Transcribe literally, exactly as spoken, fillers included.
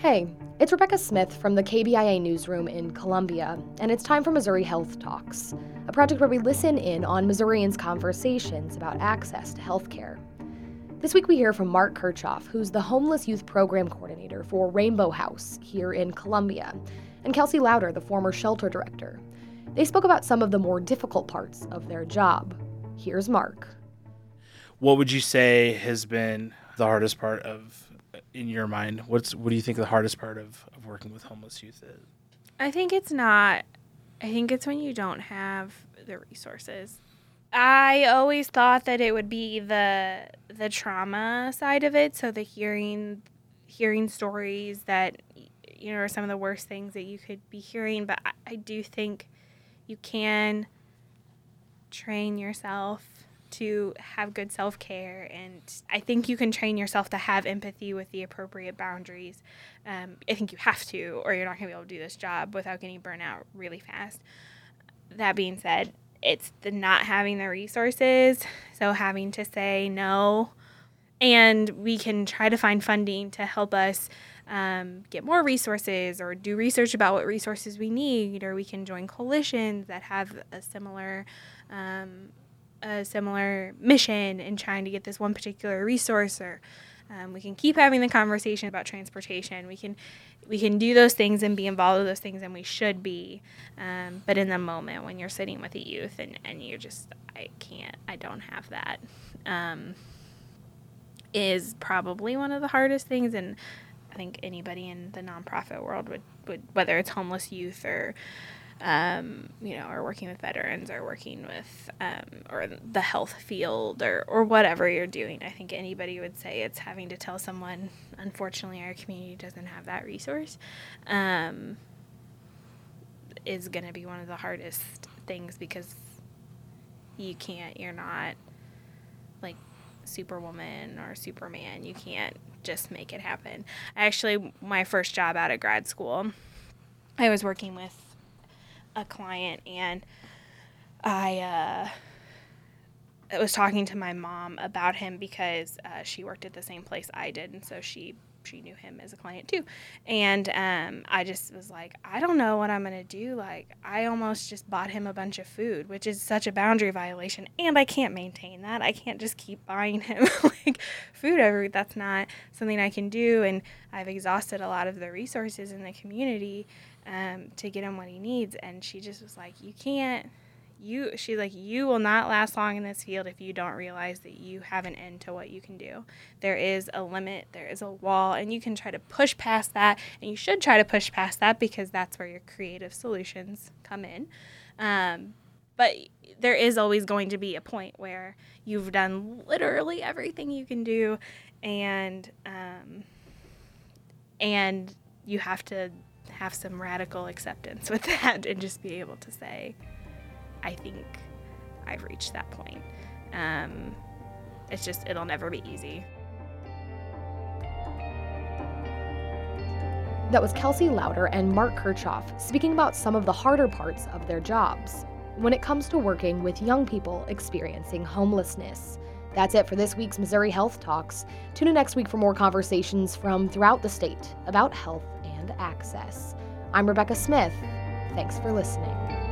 Hey, it's Rebecca Smith from the K B I A newsroom in Columbia, and it's time for Missouri Health Talks, a project where we listen in on Missourians' conversations about access to health care. This week we hear from Mark Kirchhoff, who's the Homeless Youth Program Coordinator for Rainbow House here in Columbia, and Kelsey Louder, the former shelter director. They spoke about some of the more difficult parts of their job. Here's Mark. What would you say has been the hardest part of, in your mind, what's what do you think the hardest part of, of working with homeless youth is? I think it's not, I think it's when you don't have the resources. I always thought that it would be the the trauma side of it, so the hearing hearing stories that, you know, are some of the worst things that you could be hearing, but I, I do think you can train yourself to have good self-care, and I think you can train yourself to have empathy with the appropriate boundaries. Um, I think you have to, or you're not going to be able to do this job without getting burnt out really fast. That being said, it's the not having the resources, so having to say no, and we can try to find funding to help us um, get more resources or do research about what resources we need, or we can join coalitions that have a similar um, a similar mission in trying to get this one particular resource, or um, we can keep having the conversation about transportation. We can we can do those things and be involved with those things, and we should be. Um, but in the moment when you're sitting with a youth and, and you're just, I can't, I don't have that, um, is probably one of the hardest things. And I think anybody in the nonprofit world would, would whether it's homeless youth or Um, you know, or working with veterans, or working with, um, or the health field, or, or whatever you're doing. I think anybody would say it's having to tell someone, unfortunately, our community doesn't have that resource, um, is going to be one of the hardest things, because you can't, you're not like Superwoman or Superman. You can't just make it happen. Actually, my first job out of grad school, I was working with a client, and I uh, I was talking to my mom about him because uh, she worked at the same place I did, and so she she knew him as a client too. And um, I just was like, I don't know what I'm gonna do. Like, I almost just bought him a bunch of food, which is such a boundary violation, and I can't maintain that. I can't just keep buying him like food every. That's not something I can do, and I've exhausted a lot of the resources in the community Um, to get him what he needs. And she just was like, you can't, you, she's like, you will not last long in this field if you don't realize that you have an end to what you can do. There is a limit, there is a wall, and you can try to push past that, and you should try to push past that, because that's where your creative solutions come in. Um, but there is always going to be a point where you've done literally everything you can do, and, um, and you have to have some radical acceptance with that, and just be able to say, I think I've reached that point. Um, it's just, it'll never be easy. That was Kelsey Louder and Mark Kirchhoff speaking about some of the harder parts of their jobs when it comes to working with young people experiencing homelessness. That's it for this week's Missouri Health Talks. Tune in next week for more conversations from throughout the state about health and access. I'm Rebecca Smith. Thanks for listening.